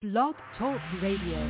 Blog Talk Radio.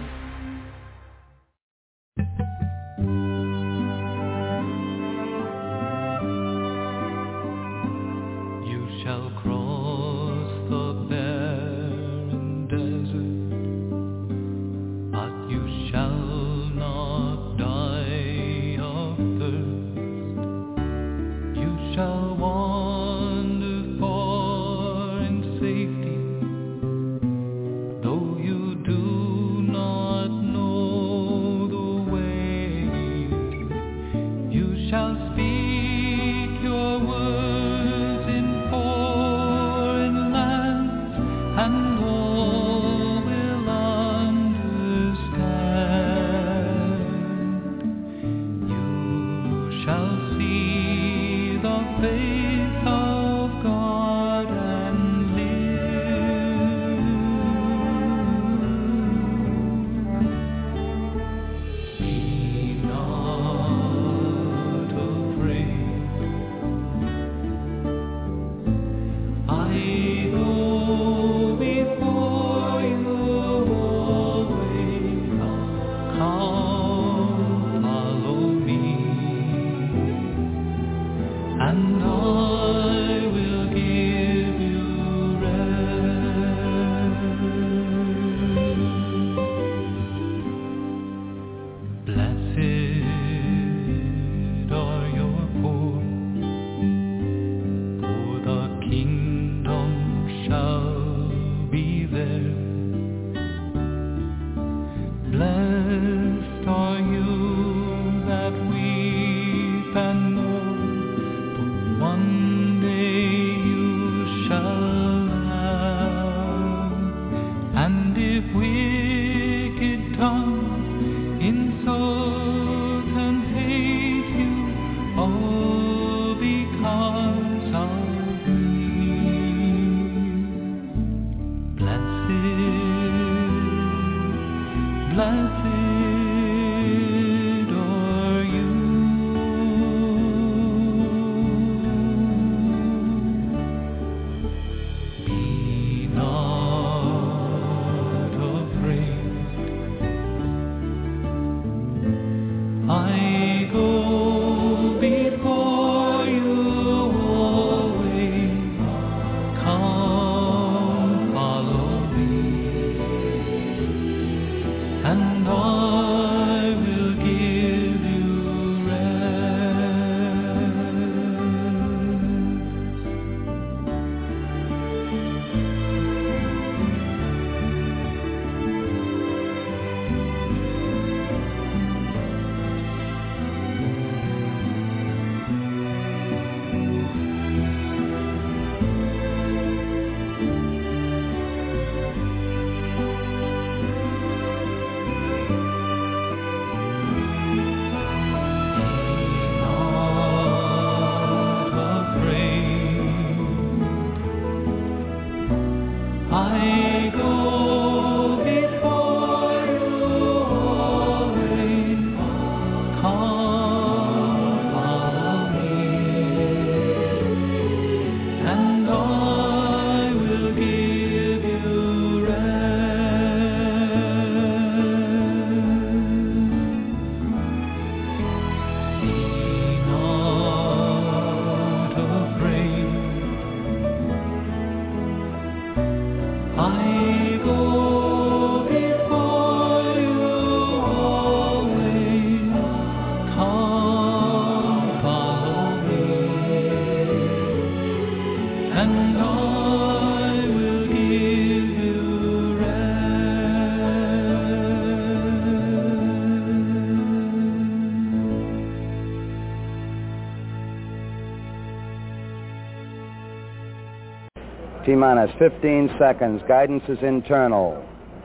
T-minus 15 seconds. Guidance is internal.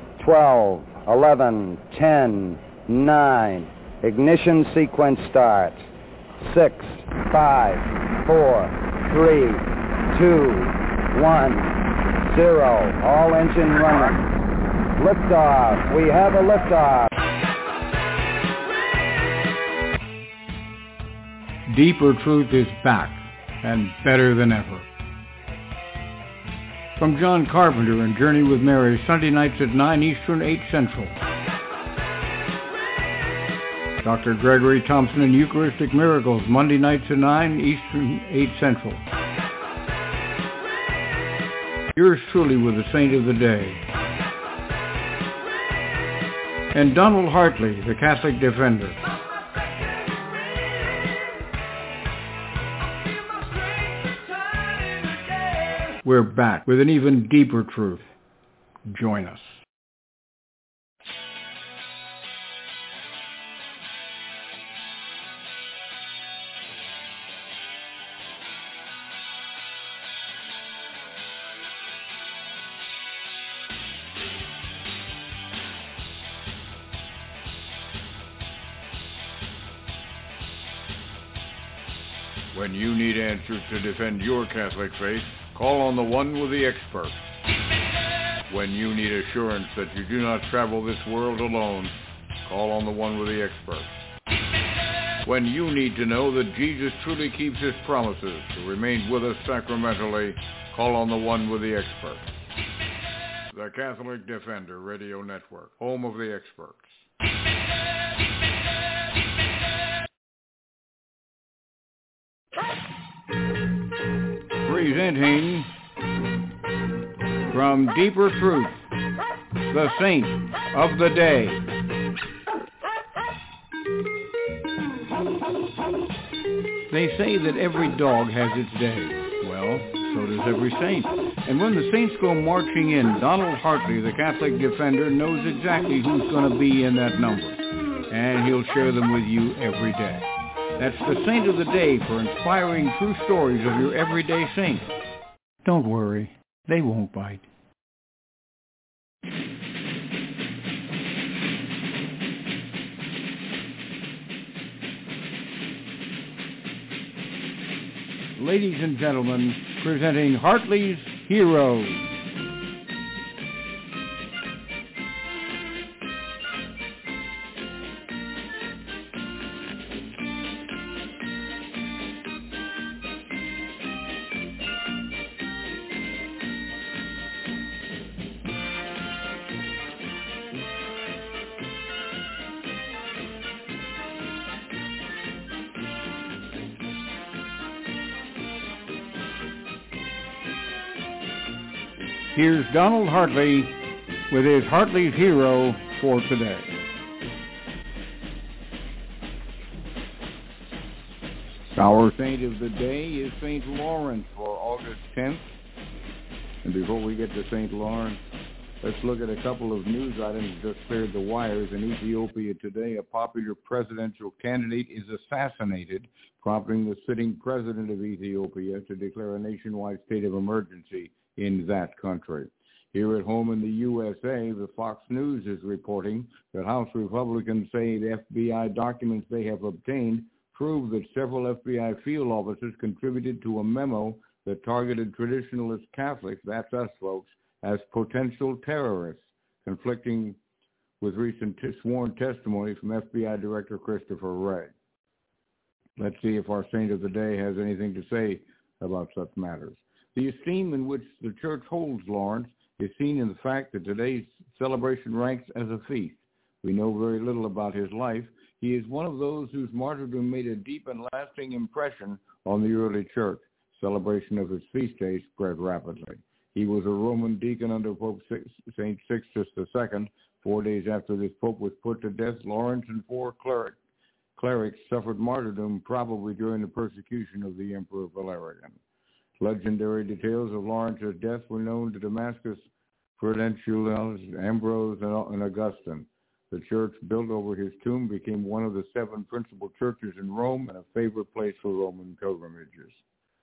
12, 11, 10, 9. Ignition sequence start. 6, 5, 4, 3, 2, 1, 0. All engine running. Liftoff. We have a liftoff. Deeper Truth is back and better than ever. From John Carpenter and Journey with Mary, Sunday nights at 9 Eastern, 8 Central. Dr. Gregory Thompson and Eucharistic Miracles, Monday nights at 9 Eastern, 8 Central. Yours truly with the Saint of the Day. And Donald Hartley, the Catholic Defender. We're back with an even deeper truth. Join us. When you need answers to defend your Catholic faith, call on the one with the expert. When you need assurance that you do not travel this world alone, call on the one with the expert. When you need to know that Jesus truly keeps his promises to remain with us sacramentally, call on the one with the expert. The Catholic Defender Radio Network, home of the experts. Presenting from Deeper Truth, the Saint of the Day. They say that every dog has its day. Well, so does every saint. And when the saints go marching in, Donald Hartley, the Catholic Defender, knows exactly who's going to be in that number. And he'll share them with you every day. That's the Saint of the Day for inspiring true stories of your everyday saint. Don't worry, they won't bite. Ladies and gentlemen, presenting Hartley's Heroes. Here's Donald Hartley with his Hartley's Hero for today. Our saint of the day is St. Lawrence for August 10th. And before we get to St. Lawrence, let's look at a couple of news items that just cleared the wires. In Ethiopia today, a popular presidential candidate is assassinated, prompting the sitting president of Ethiopia to declare a nationwide state of emergency in that country. Here at home in the USA, the Fox News is reporting that House Republicans say the FBI documents they have obtained prove that several FBI field officers contributed to a memo that targeted traditionalist Catholics, that's us folks, as potential terrorists, conflicting with recent sworn testimony from FBI Director Christopher Wray. Let's see if our saint of the day has anything to say about such matters. The esteem in which the Church holds Lawrence is seen in the fact that today's celebration ranks as a feast. We know very little about his life. He is one of those whose martyrdom made a deep and lasting impression on the early Church. Celebration of his feast day spread rapidly. He was a Roman deacon under Pope St. Sixtus II. 4 days after this pope was put to death, Lawrence and 4 clerics suffered martyrdom, probably during the persecution of the Emperor Valerian. Legendary details of Lawrence's death were known to Damascus Prudentials, Ambrose, and Augustine. The church built over his tomb became one of the 7 principal churches in Rome and a favorite place for Roman pilgrimages.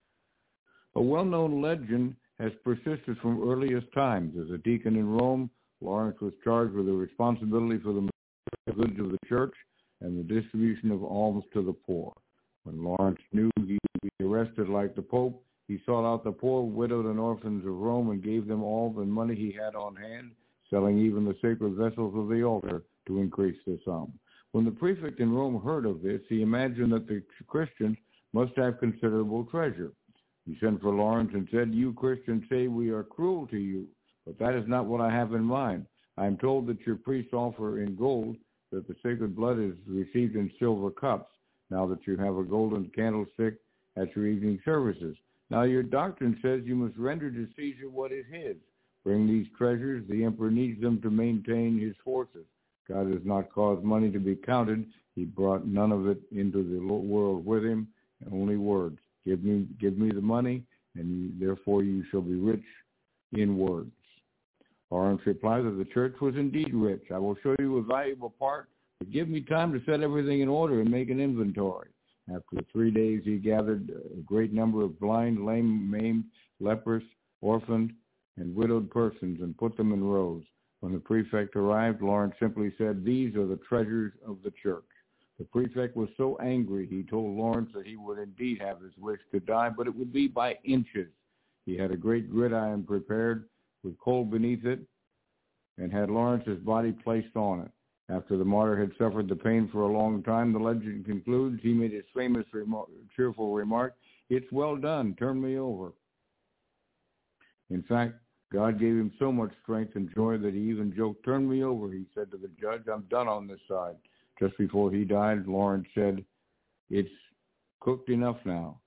A well-known legend has persisted from earliest times. As a deacon in Rome, Lawrence was charged with the responsibility for the goods of the church and the distribution of alms to the poor. When Lawrence knew he would be arrested like the Pope, he sought out the poor, widowed, and orphans of Rome and gave them all the money he had on hand, selling even the sacred vessels of the altar to increase the sum. When the prefect in Rome heard of this, he imagined that the Christians must have considerable treasure. He sent for Lawrence and said, "You Christians say we are cruel to you, but that is not what I have in mind. I am told that your priests offer in gold, that the sacred blood is received in silver cups, now that you have a golden candlestick at your evening services. Now your doctrine says you must render to Caesar what is his. Bring these treasures. The emperor needs them to maintain his forces. God has not caused money to be counted. He brought none of it into the world with him, only words. Give me the money, and therefore you shall be rich in words." Lawrence replied that the church was indeed rich. "I will show you a valuable part, but give me time to set everything in order and make an inventory." After 3 days, he gathered a great number of blind, lame, maimed, leprous, orphaned, and widowed persons and put them in rows. When the prefect arrived, Lawrence simply said, "These are the treasures of the church." The prefect was so angry, he told Lawrence that he would indeed have his wish to die, but it would be by inches. He had a great gridiron prepared with coal beneath it and had Lawrence's body placed on it. After the martyr had suffered the pain for a long time, the legend concludes, he made his famous cheerful remark, "It's well done, turn me over." In fact, God gave him so much strength and joy that he even joked, "Turn me over," he said to the judge, "I'm done on this side." Just before he died, Lawrence said, "It's cooked enough now."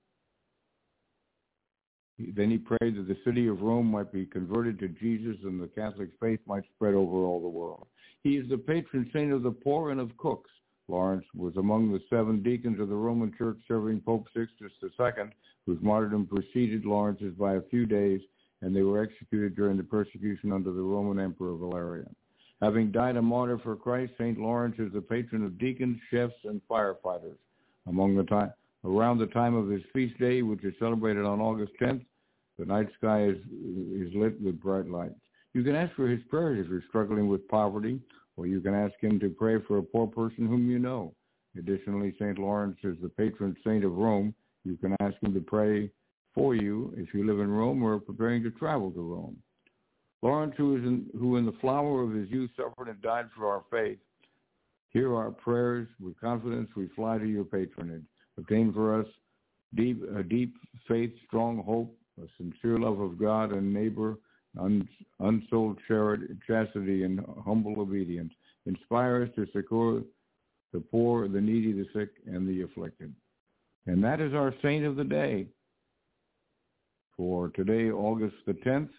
Then he prayed that the city of Rome might be converted to Jesus and the Catholic faith might spread over all the world. He is the patron saint of the poor and of cooks. Lawrence was among the 7 deacons of the Roman Church serving Pope Sixtus II, whose martyrdom preceded Lawrence's by a few days, and they were executed during the persecution under the Roman Emperor Valerian. Having died a martyr for Christ, St. Lawrence is the patron of deacons, chefs, and firefighters. Around the time of his feast day, which is celebrated on August 10th, the night sky is lit with bright lights. You can ask for his prayers if you're struggling with poverty, or you can ask him to pray for a poor person whom you know. Additionally, St. Lawrence is the patron saint of Rome. You can ask him to pray for you if you live in Rome or are preparing to travel to Rome. Lawrence, who in the flower of his youth suffered and died for our faith, hear our prayers. With confidence we fly to your patronage. Obtain for us a deep faith, strong hope, a sincere love of God and neighbor, unsold chastity, and humble obedience. Inspire us to succor the poor, the needy, the sick, and the afflicted. And that is our saint of the day for today, August the 10th.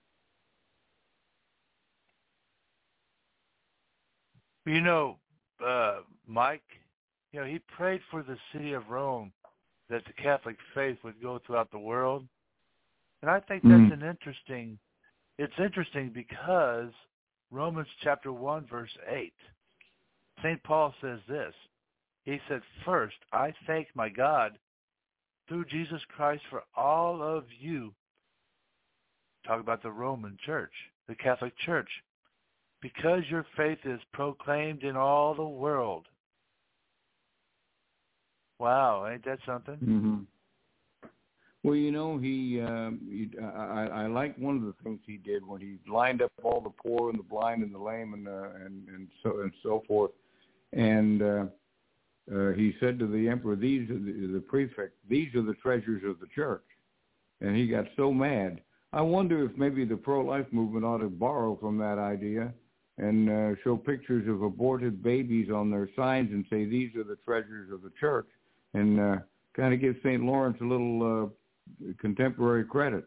You know, Mike, he prayed for the city of Rome that the Catholic faith would go throughout the world. And I think that's it's interesting because Romans chapter 1, verse 8, St. Paul says this. He said, "First, I thank my God through Jesus Christ for all of you." Talk about the Roman church, the Catholic church. "Because your faith is proclaimed in all the world." Wow, ain't that something? Mm-hmm. Well, I like one of the things he did when he lined up all the poor and the blind and the lame and so forth, and he said to the emperor, the prefect, "These are the treasures of the church," and he got so mad. I wonder if maybe the pro-life movement ought to borrow from that idea and show pictures of aborted babies on their signs and say, "These are the treasures of the church," and kind of give St. Lawrence a little contemporary credit.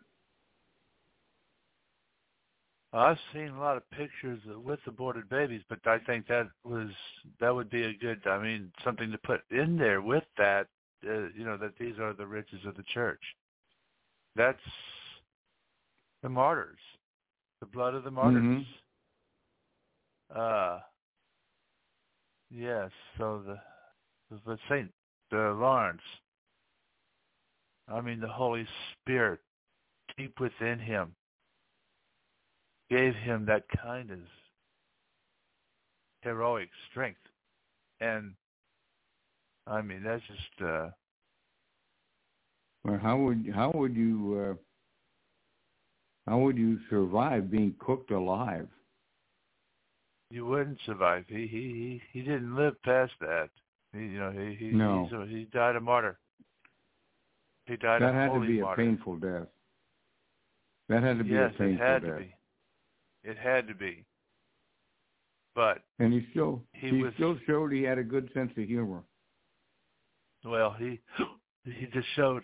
I've seen a lot of pictures with aborted babies, but I think that would be a good, something to put in there with that, that these are the riches of the church. That's the martyrs, the blood of the martyrs. Mm-hmm. Yes, so the Saint Lawrence, the Holy Spirit deep within him gave him that kind of heroic strength. And, that's just... Well, how would you survive being cooked alive? You wouldn't survive. He didn't live past that. No. He died a martyr. He died that a had holy to be martyr. a painful death. That had to be Yes, a painful it had death. to be. It had to be. But And he still showed he had a good sense of humor. Well, he showed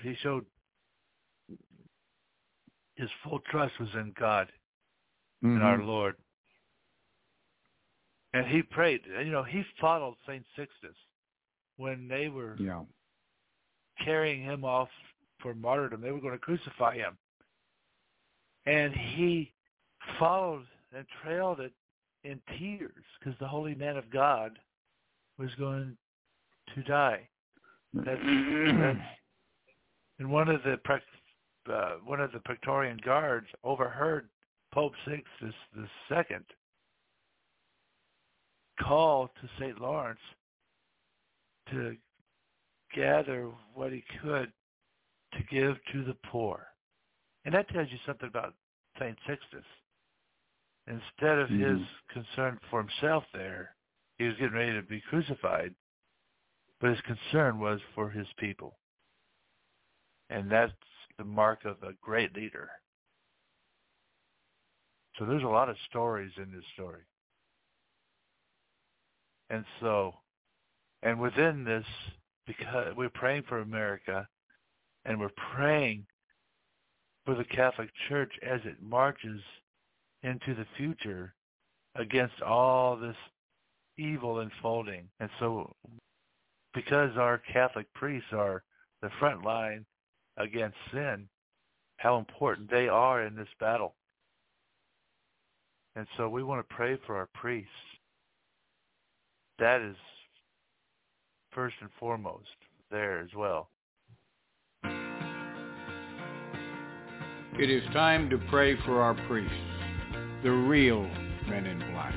his full trust was in God and our Lord. And he prayed. He followed St. Sixtus when they were carrying him off for martyrdom. They were going to crucify him. And he followed and trailed it in tears because the holy man of God was going to die. That's and one of the Praetorian guards overheard Pope Sixtus II call to St. Lawrence to gather what he could to give to the poor. And that tells you something about St. Sixtus. Instead of his concern for himself there, he was getting ready to be crucified, but his concern was for his people. And that's the mark of a great leader. So there's a lot of stories in this story. And within this, because we're praying for America, and we're praying for the Catholic Church as it marches into the future against all this evil unfolding. And so because our Catholic priests are the front line against sin, how important they are in this battle. And so we want to pray for our priests. That is first and foremost there as well. It is time to pray for our priests, the real men in black.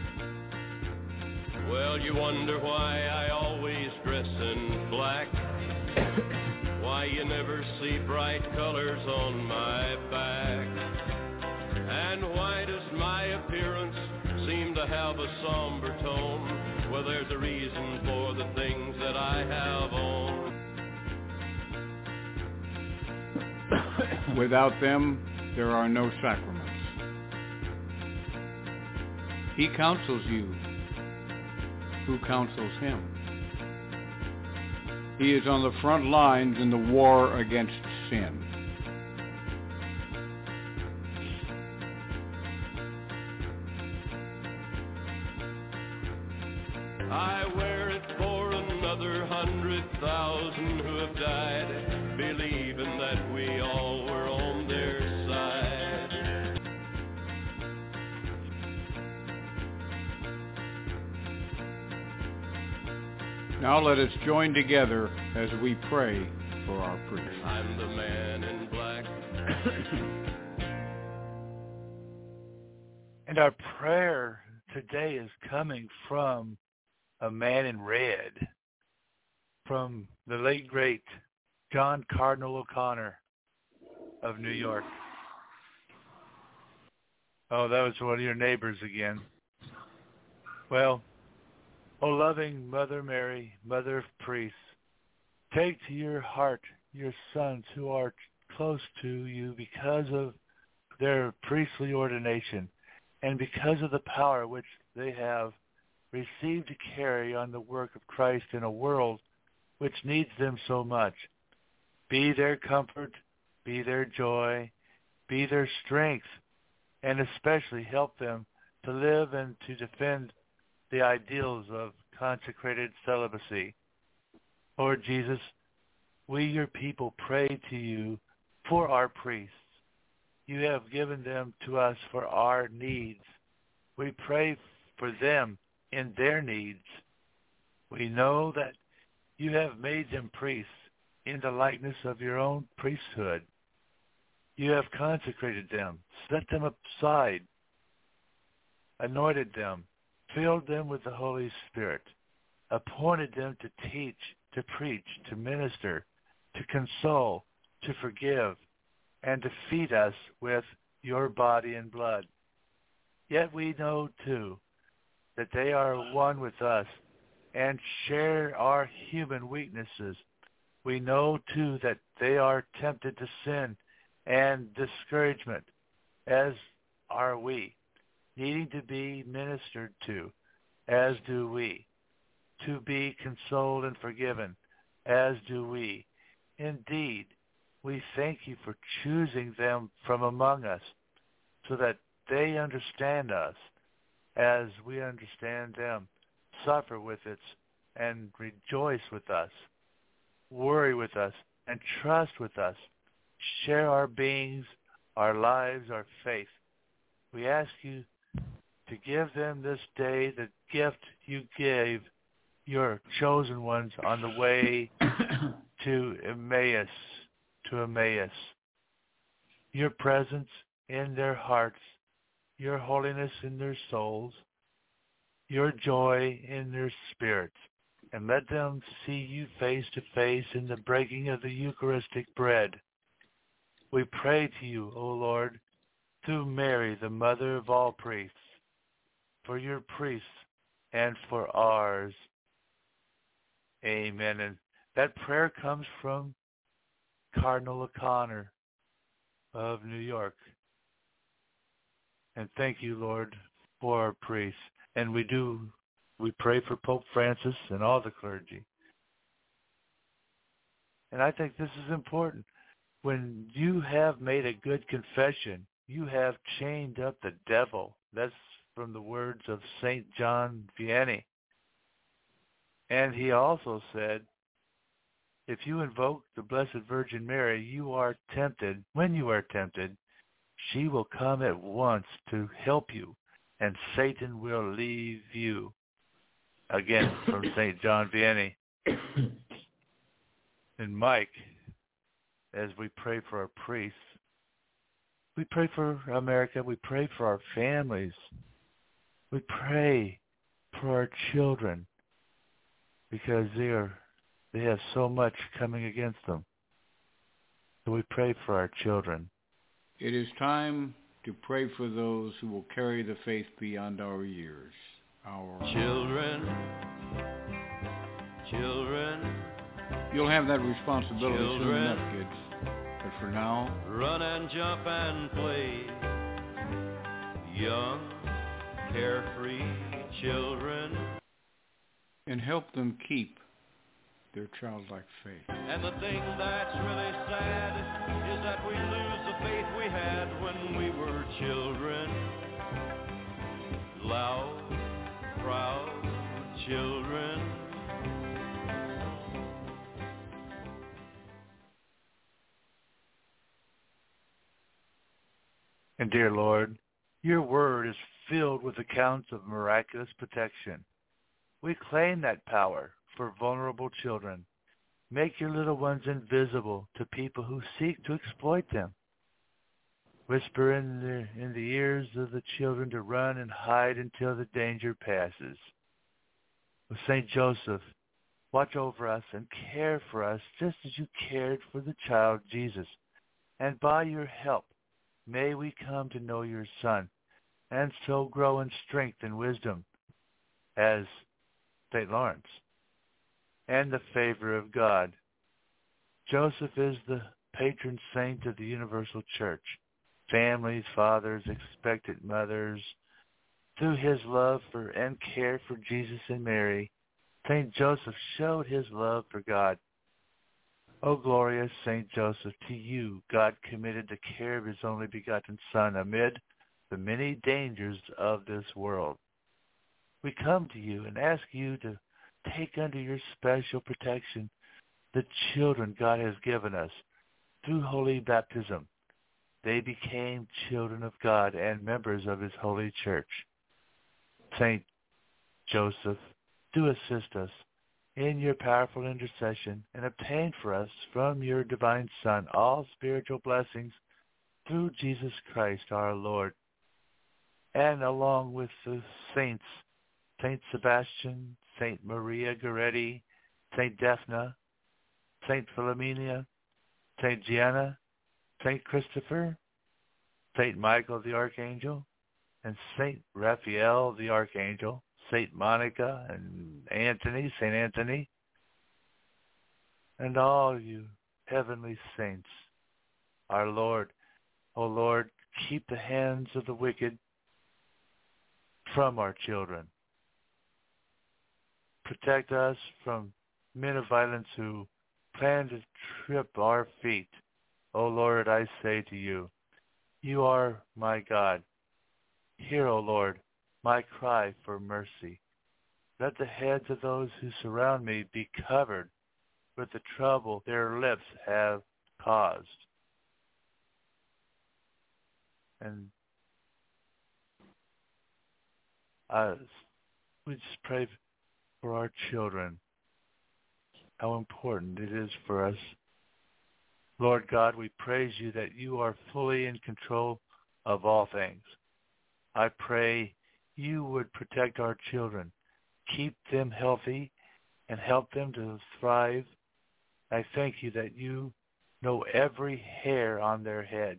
Well, you wonder why I always dress in black, why you never see bright colors on my back, and why does my appearance seem to have a somber tone? Well, there's a reason for the things that I have on. Without them, there are no sacraments. He counsels you. Who counsels him? He is on the front lines in the war against sin. I wear it for another 100,000 who have died, believing that we all were on their side. Now let us join together as we pray for our priests. I'm the man in black. And our prayer today is coming from a man in red, from the late, great John Cardinal O'Connor of New York. Oh, that was one of your neighbors again. Well, O loving Mother Mary, Mother of Priests, take to your heart your sons who are close to you because of their priestly ordination and because of the power which they have received to carry on the work of Christ in a world which needs them so much. Be their comfort, be their joy, be their strength, and especially help them to live and to defend the ideals of consecrated celibacy. Lord Jesus, we, your people, pray to you for our priests. You have given them to us for our needs. We pray for them in their needs. We know that you have made them priests in the likeness of your own priesthood. You have consecrated them, set them aside, anointed them, filled them with the Holy Spirit, appointed them to teach, to preach, to minister, to console, to forgive, and to feed us with your body and blood. Yet we know, too, that they are one with us and share our human weaknesses We know, too, that they are tempted to sin and discouragement, as are we, needing to be ministered to, as do we, to be consoled and forgiven, as do we. Indeed, we thank you for choosing them from among us, so that they understand us as we understand them, suffer with us, and rejoice with us, worry with us, and trust with us, share our beings, our lives, our faith. We ask you to give them this day the gift you gave your chosen ones on the way to Emmaus, your presence in their hearts, your holiness in their souls, your joy in their spirits, and let them see you face to face in the breaking of the Eucharistic bread. We pray to you, O Lord, through Mary, the mother of all priests, for your priests and for ours. Amen. And that prayer comes from Cardinal O'Connor of New York. And thank you, Lord, for our priests. And we pray for Pope Francis and all the clergy. And I think this is important. When you have made a good confession, you have chained up the devil. That's from the words of St. John Vianney. And he also said, if you invoke the Blessed Virgin Mary, when you are tempted, she will come at once to help you, and Satan will leave you. Again, from St. John Vianney. And Mike, as we pray for our priests, we pray for America, we pray for our families, we pray for our children, because they have so much coming against them. So we pray for our children. It is time to pray for those who will carry the faith beyond our years. Our Children. You'll have that responsibility soon enough, kids. But for now, Run and jump and play. Young, carefree children. and help them keep their childlike faith. And the thing that's really sad is that we lose the faith we had when we were children. Loud, proud children. And dear Lord, your word is filled with accounts of miraculous protection. We claim that power for vulnerable children. Make your little ones invisible to people who seek to exploit them. Whisper in the ears of the children to run and hide until the danger passes. With St. Joseph, watch over us and care for us just as you cared for the child Jesus. And by your help, may we come to know your Son, and so grow in strength and wisdom as St. Lawrence, and the favor of God. Joseph is the patron saint of the universal church. Families, fathers, expectant mothers, through his love for and care for Jesus and Mary, St. Joseph showed his love for God. O glorious St. Joseph, to you God committed the care of his only begotten Son amid the many dangers of this world. We come to you and ask you to take under your special protection the children God has given us through holy baptism. They became children of God and members of his holy church. St. Joseph, do assist us in your powerful intercession and obtain for us from your divine Son all spiritual blessings through Jesus Christ our Lord. And along with the saints, St. Sebastian, St. Maria Goretti, St. Daphne, St. Philomena, St. Gianna, St. Christopher, St. Michael the Archangel, and St. Raphael the Archangel, St. Monica and Anthony, St. Anthony, and all you heavenly saints. Our Lord, O Lord, keep the hands of the wicked from our children. Protect us from men of violence who plan to trip our feet. O Lord, I say to you, you are my God. Hear, O Lord, my cry for mercy. Let the heads of those who surround me be covered with the trouble their lips have caused. And we just pray for our children, how important it is for us. Lord God, we praise you that you are fully in control of all things. I pray you would protect our children, keep them healthy, and help them to thrive. I thank you that you know every hair on their head.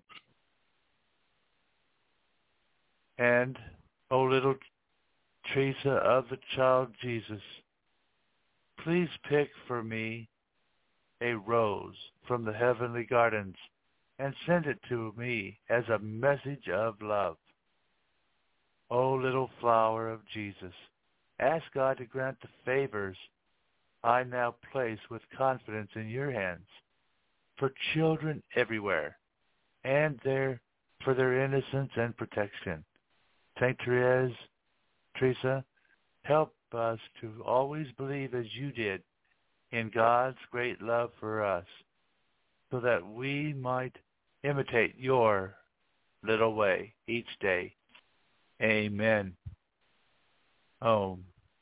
And, O little Teresa of the child Jesus, please pick for me a rose from the heavenly gardens and send it to me as a message of love. O little flower of Jesus, ask God to grant the favors I now place with confidence in your hands for children everywhere and for their innocence and protection. Saint Teresa, help us to always believe as you did in God's great love for us, so that we might imitate your little way each day. Amen. Oh,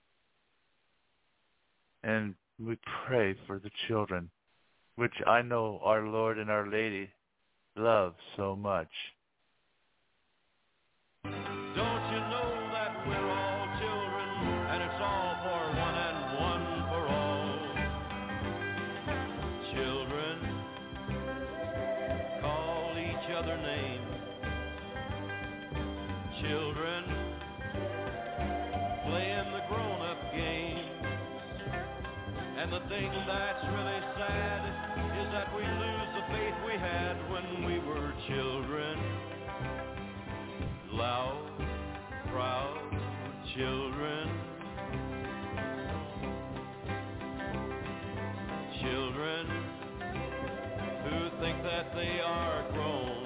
and we pray for the children, which I know our Lord and Our Lady love so much. Don't you know that we're all children, and it's all for one and one for all? Children call each other names. Children playing the grown-up game. And the thing that's really sad is that we lose the faith we had when we were children. Loud, proud children. Children who think that they are grown.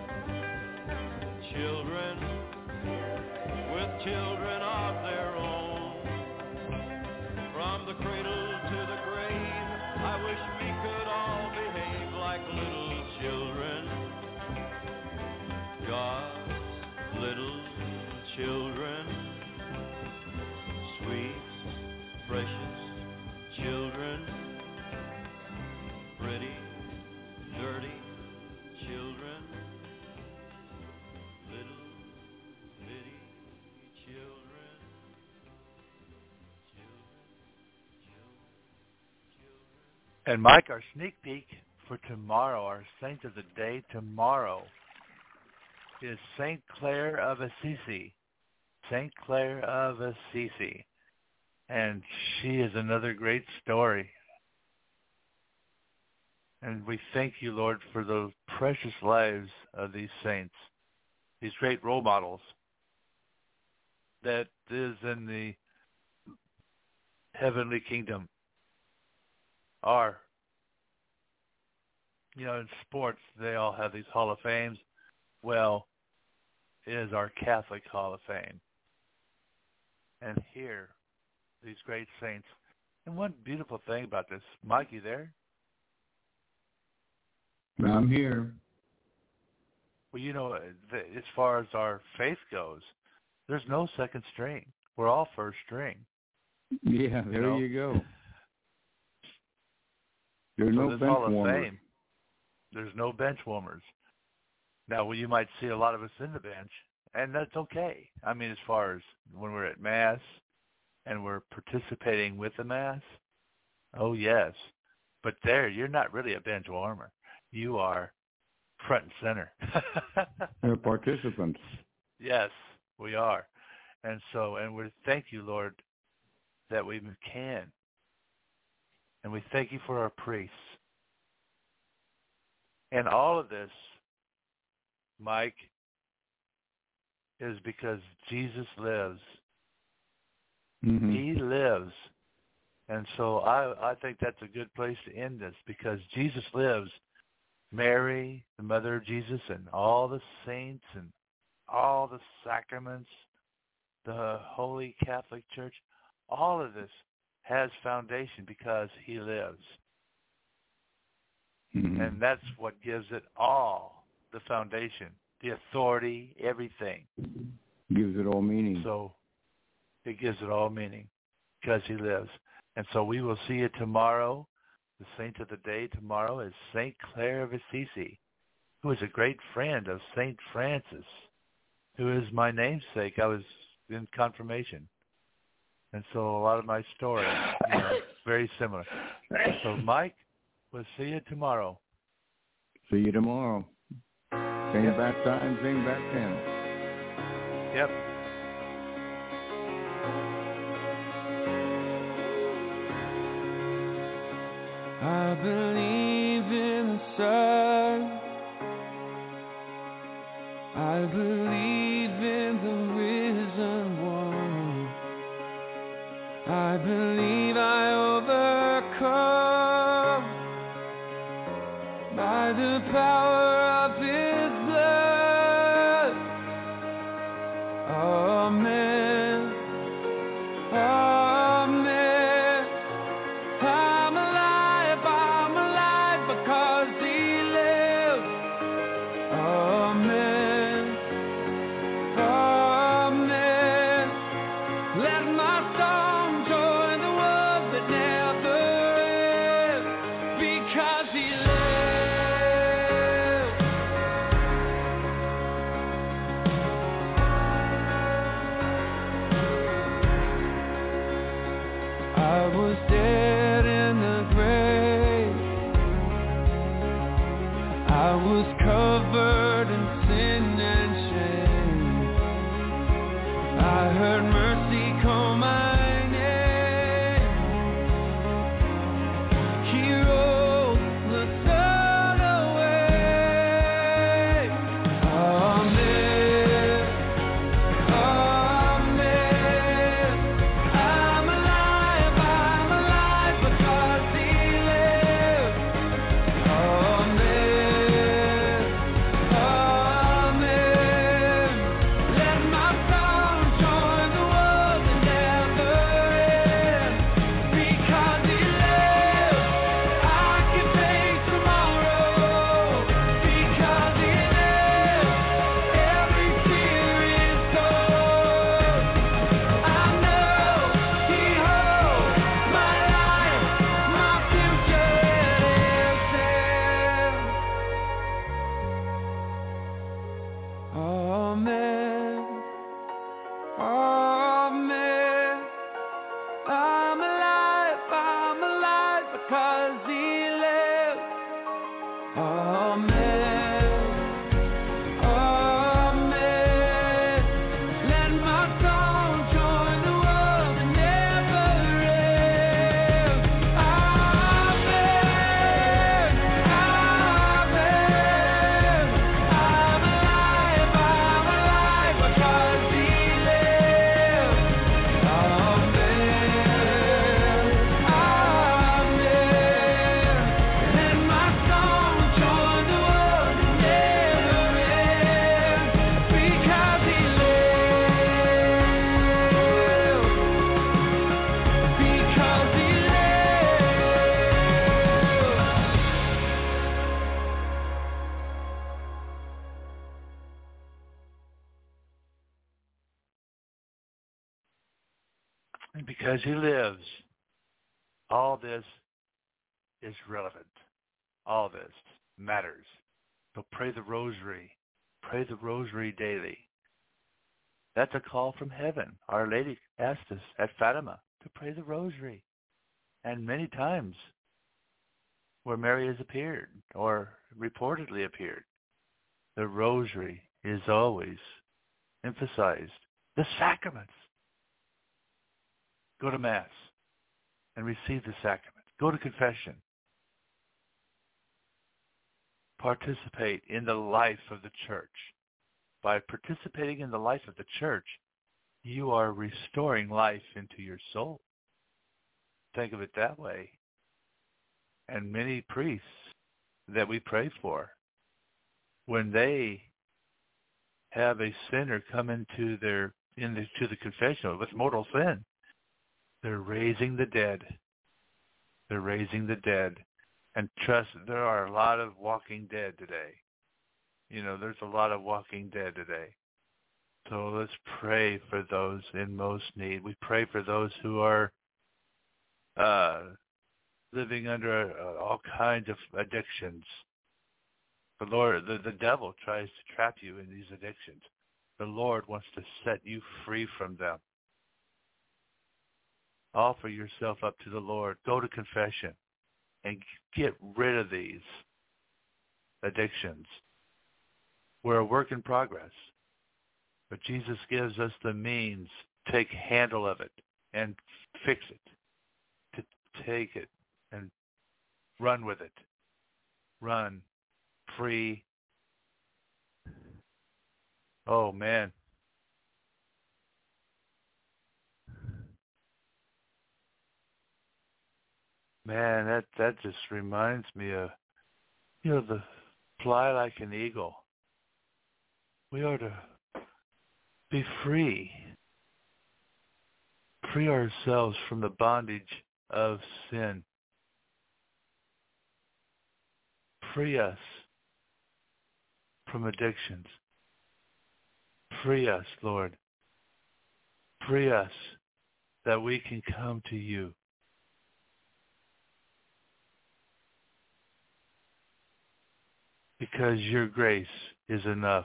Children with children of their own. From the cradle to the grave, I wish we could all behave like little children. God's little children. Sweet, precious children. Pretty, dirty children. Little bitty children. And Mike, our sneak peek for tomorrow, our saint of the day tomorrow, is Saint Clare of Assisi. Saint Clare of Assisi. And she is another great story. And we thank you, Lord, for the precious lives of these saints, these great role models that is in the heavenly kingdom. Are, in sports, they all have these Hall of Fames. Well, it is our Catholic Hall of Fame. And here, these great saints. And one beautiful thing about this, Mike, you there? I'm here. Well, as far as our faith goes, there's no second string. We're all first string. Yeah, there you go. There's no bench warmers. There's no bench warmers. Now, you might see a lot of us in the bench, and that's okay. I mean, as far as when we're at Mass and we're participating with the Mass, oh, yes. But there, you're not really a bench warmer. You are front and center. They're participants. Yes, we are. And we thank you, Lord, that we can And we thank you for our priests. And all of this, Mike, is because Jesus lives. Mm-hmm. He lives. And so I think that's a good place to end this, because Jesus lives. Mary, the mother of Jesus, and all the saints and all the sacraments, the Holy Catholic Church, all of this has foundation because he lives. Mm-hmm. And that's what gives it all, the foundation, the authority, everything. Gives it all meaning. So it gives it all meaning because he lives. And so we will see you tomorrow. The saint of the day tomorrow is St. Clare of Assisi, who is a great friend of St. Francis, who is my namesake. I was in confirmation. And so a lot of my story, very similar. So, Mike, we'll see you tomorrow. See you tomorrow. Same bat time, same bat 10. Yep. I believe in the sun. I believe in the risen one. I believe I overcome by the power of his blood. Amen. Amen. I'm alive because he lives. Amen. Amen. Let my song join the world that never ends, because he lives. I was dead in the grave. I was covered in sin and shame. I heard mercy call my name. He rolled the sun away. Amen. Amen. I'm alive because he lives. Amen. Amen. Let my song join the world that never ends, because he lives. I can face tomorrow because he lives. Every tear is gone. I know he holds my life, my future lives in. Amen. Amen. I'm alive because he lives. Amen. Amen. Let my song join the world that never ends. Amen. Amen. I'm alive because he lives. Amen. Amen. Let my song join the world that never ends, because he lives. Because he And because he lives, all this is relevant. All this matters. So pray the rosary. Pray the rosary daily. That's a call from heaven. Our Lady asked us at Fatima to pray the rosary. And many times where Mary has appeared or reportedly appeared, the rosary is always emphasized. The sacraments. Go to Mass and receive the sacraments. Go to confession. Participate in the life of the church. By participating in the life of the church, you are restoring life into your soul. Think of it that way. And many priests that we pray for, when they have a sinner come into the confessional with mortal sin, they're raising the dead. They're raising the dead. And trust, there are a lot of walking dead today. There's a lot of walking dead today. So let's pray for those in most need. We pray for those who are living under all kinds of addictions. The Lord, the devil tries to trap you in these addictions. The Lord wants to set you free from them. Offer yourself up to the Lord. Go to confession and get rid of these addictions. We're a work in progress, but Jesus gives us the means to take handle of it and fix it, to take it and run with it. Run free. Oh, man. Man, that just reminds me of, the fly like an eagle. We are to be free. Free ourselves from the bondage of sin. Free us from addictions. Free us, Lord. Free us that we can come to you. Because your grace is enough.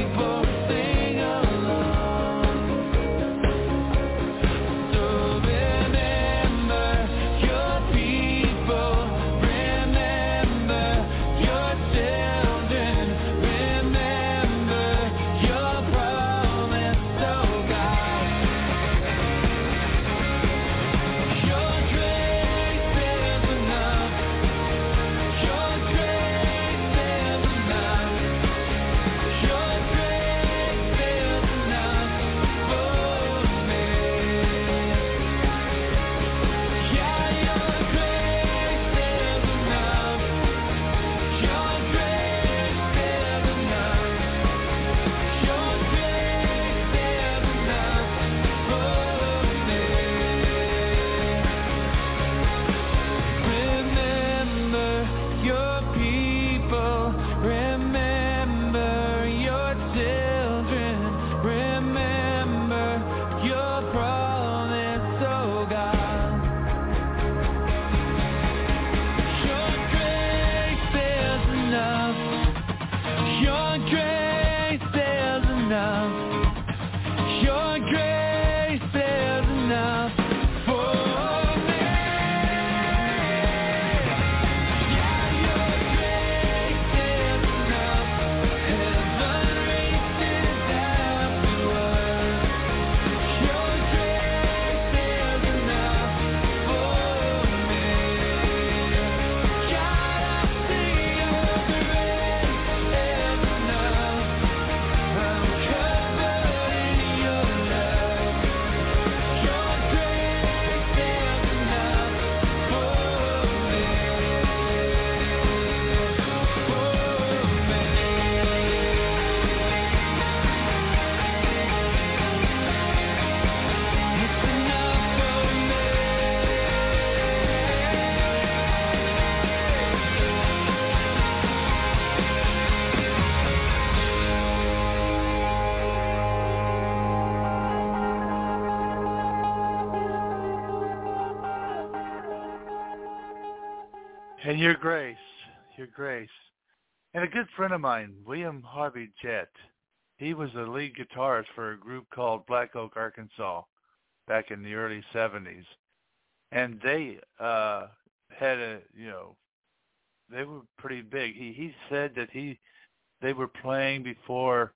So And your grace. And a good friend of mine, William Harvey Jett, he was the lead guitarist for a group called Black Oak, Arkansas, back in the early 70s. And they had they were pretty big. He said that they were playing before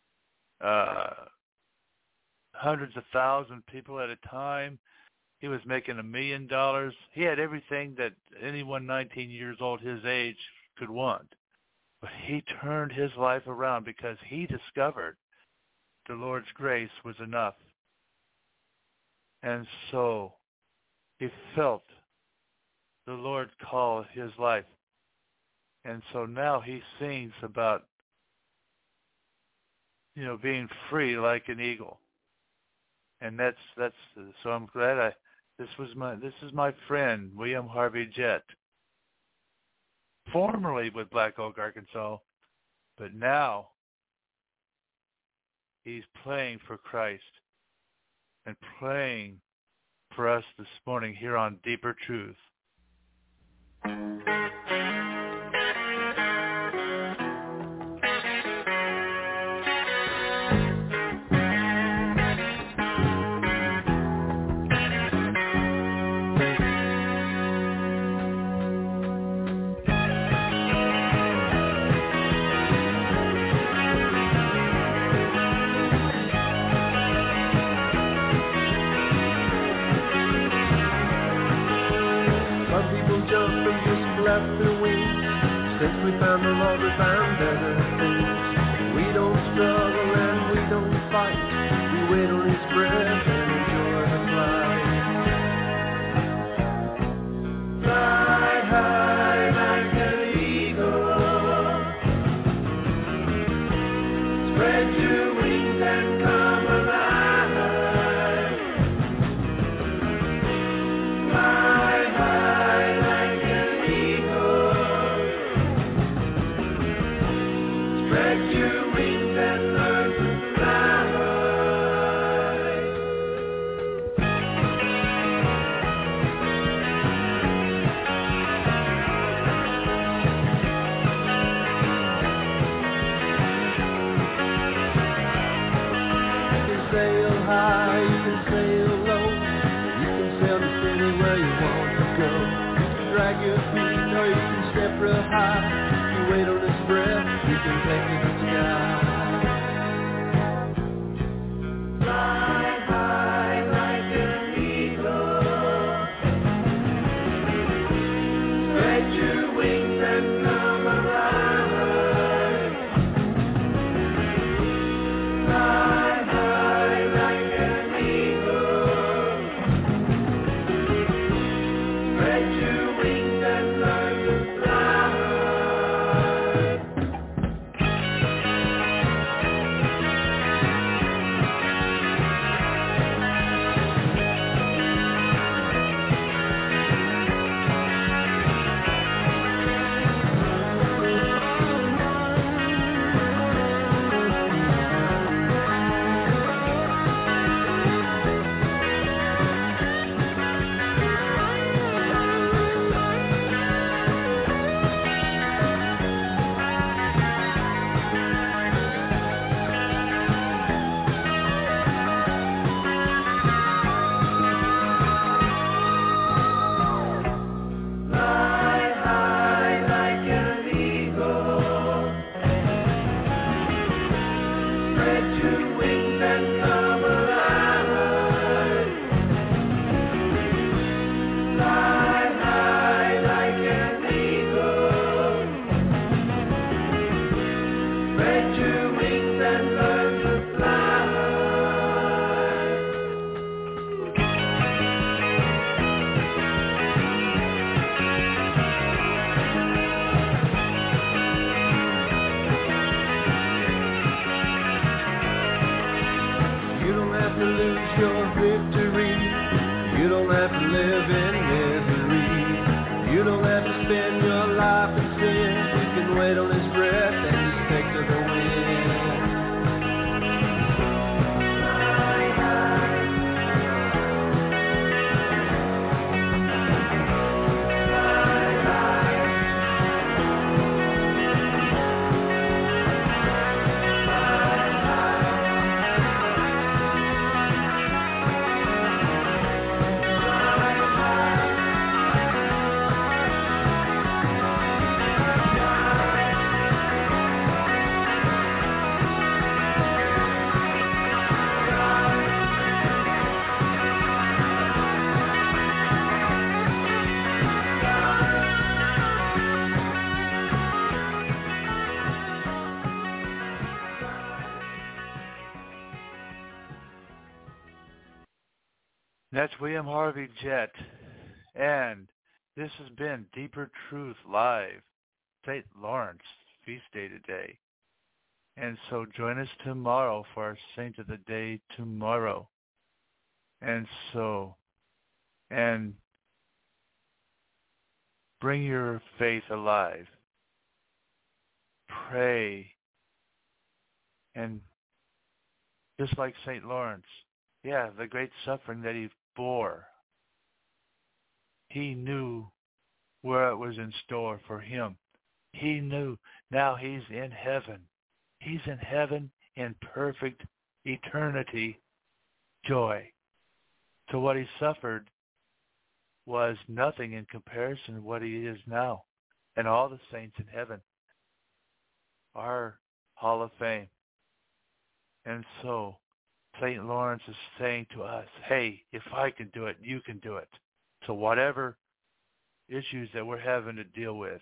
hundreds of thousand people at a time. He was making $1 million. He had everything that anyone 19 years old his age could want. But he turned his life around because he discovered the Lord's grace was enough. And so he felt the Lord call his life. And so now he sings about, being free like an eagle. And that's so I'm glad this is my friend, William Harvey Jett, formerly with Black Oak, Arkansas, but now he's playing for Christ and playing for us this morning here on Deeper Truth. Left their wings. Since we found the Lord, we found better things. We don't struggle and we don't fight. We wait on His breath and enjoy the flight. Fly high like an eagle. Spread your wings and come alive. Fly high like an spread your wings and learn to fly. You can sail high, you can sail low, you can sail just anywhere you want to go. You can drag your feet or you can step real high. You wait on His breath, you can take to the sky. Fly high like an eagle. Spread your wings and come alive. Fly high like an eagle. Spread your wings and learn to fly. That's William Harvey Jett. And this has been Deeper Truth Live, St. Lawrence Feast Day today. And so join us tomorrow for our Saint of the Day tomorrow. And bring your faith alive. Pray. And just like St. Lawrence, the great suffering that he bore, he knew where it was in store for him. He knew. Now he's in heaven. He's in heaven in perfect eternity joy. So what he suffered was nothing in comparison to what he is now. And all the saints in heaven are Hall of Fame. And so St. Lawrence is saying to us, hey, if I can do it, you can do it. So whatever issues that we're having to deal with,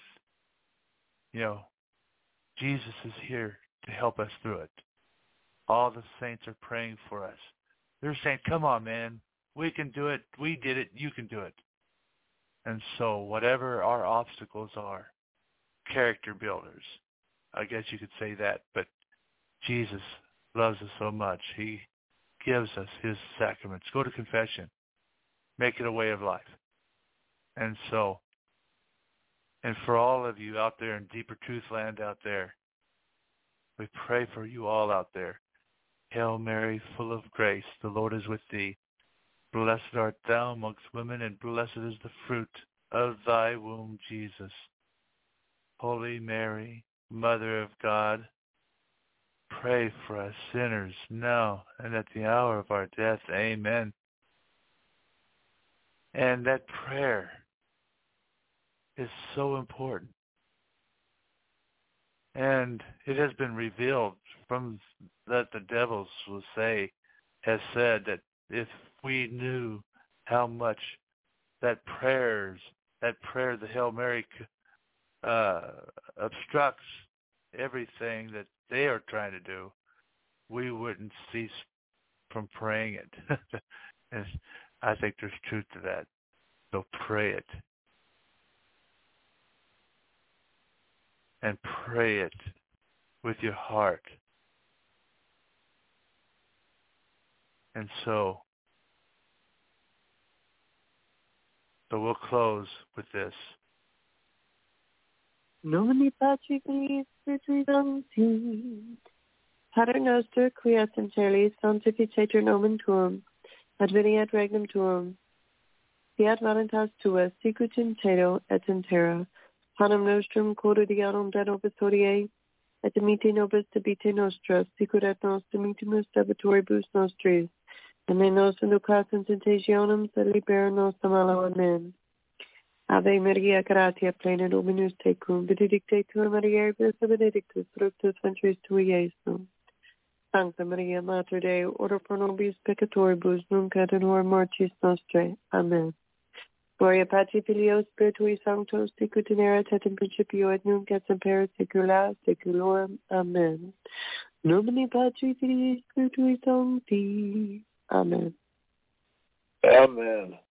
Jesus is here to help us through it. All the saints are praying for us. They're saying, come on, man, we can do it. We did it. You can do it. And so whatever our obstacles are, character builders, I guess you could say that, but Jesus loves us so much. He gives us his sacraments. Go to confession. Make it a way of life. And so, and for all of you out there in Deeper Truth Land out there, we pray for you all out there. Hail Mary, full of grace, the Lord is with thee. Blessed art thou amongst women, and blessed is the fruit of thy womb, Jesus. Holy Mary, Mother of God, pray for us sinners now and at the hour of our death. Amen. And that prayer is so important. And it has been revealed from that the devils has said that if we knew how much that prayer, the Hail Mary, obstructs everything that they are trying to do, we wouldn't cease from praying it. And I think there's truth to that. So pray it. And pray it with your heart. And so we'll close with this. Nomine Patri Filii Spiritui Sancti. Pater noster, qui es in caeli, sanctificetur nomen tuum, adveniat regnum tuum. Fiat voluntas tua, sicut in cielo et in terra. Panem nostrum quotidianum da nobis hodie, et dimitte nobis debite nostra, sicut et nos dimittimus debitoribus nostris, and ne nos inducas in tentationem, sed libera nos a malo. Amen. Ave Maria, gratia plena Dominus tecum, benedicta Maria, benedictus fructus ventris tui, Iesus. Sancta Maria, Mater Dei, ora pro nobis peccatoribus, nunc et in hora mortis nostrae. Amen. Gloria Patri Filio Spiritui Sancto, sicut in erat et in principio et nunc et semper saecula saeculorum. Amen. Nomine Patri Filii Spiritui Sancti. Amen. Amen.